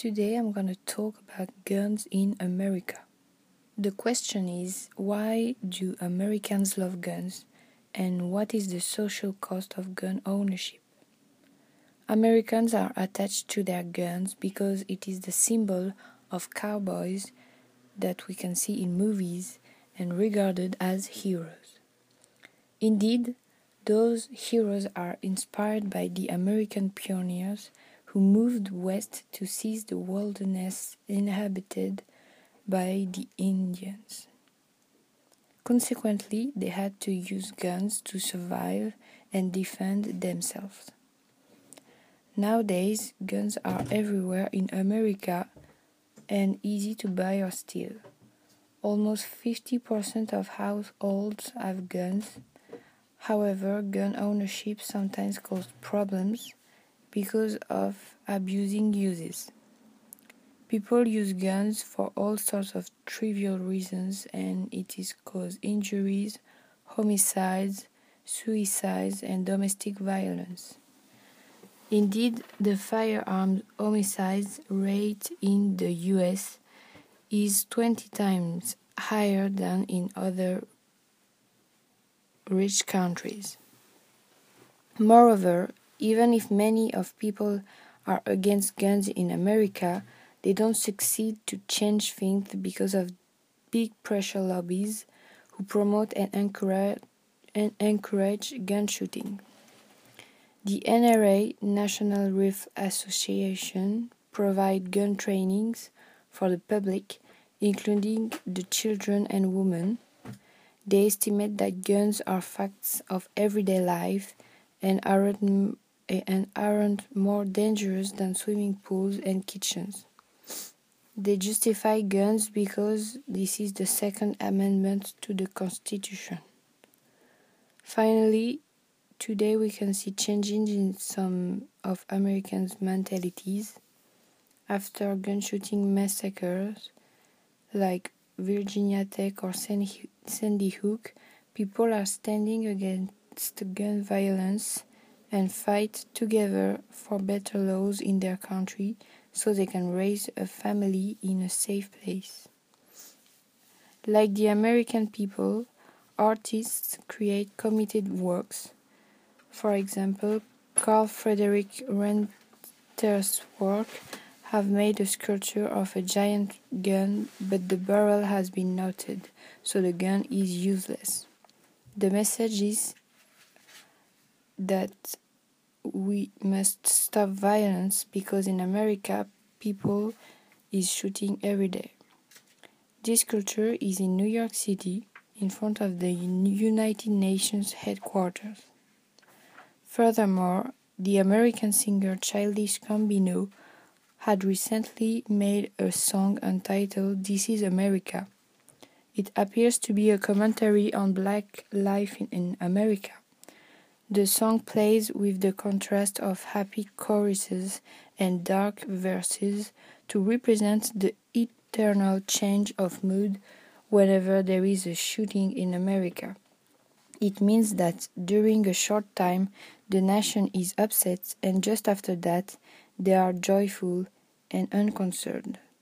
Today I'm going to talk about guns in America. The question is, why do Americans love guns, and what is the social cost of gun ownership? Americans are attached to their guns because it is the symbol of cowboys that we can see in movies and regarded as heroes. Indeed, those heroes are inspired by the American pioneers who moved west to seize the wilderness inhabited by the Indians. Consequently, they had to use guns to survive and defend themselves. Nowadays, guns are everywhere in America and easy to buy or steal. Almost 50% of households have guns. However, gun ownership sometimes causes problems because of abusing uses. People use guns for all sorts of trivial reasons, and it is cause injuries, homicides, suicides, and domestic violence. Indeed, the firearms homicides rate in the US is 20 times higher than in other rich countries. Moreover, even if many of people are against guns in America, they don't succeed to change things because of big pressure lobbies who promote and encourage gun shooting. The NRA, National Rifle Association, provide gun trainings for the public, including the children and women. They estimate that guns are facts of everyday life and aren't more dangerous than swimming pools and kitchens. They justify guns because this is the Second Amendment to the Constitution. Finally, today we can see changes in some of Americans' mentalities. After gun shooting massacres like Virginia Tech or Sandy Hook, people are standing against gun violence and fight together for better laws in their country so they can raise a family in a safe place. Like the American people, artists create committed works. For example, Carl Frederick Renter's work have made a sculpture of a giant gun, but the barrel has been knotted, so the gun is useless. The message is that we must stop violence because in America, people is shooting every day. This sculpture is in New York City, in front of the United Nations headquarters. Furthermore, the American singer Childish Gambino had recently made a song entitled "This Is America." It appears to be a commentary on black life in America. The song plays with the contrast of happy choruses and dark verses to represent the eternal change of mood whenever there is a shooting in America. It means that during a short time the nation is upset, and just after that they are joyful and unconcerned.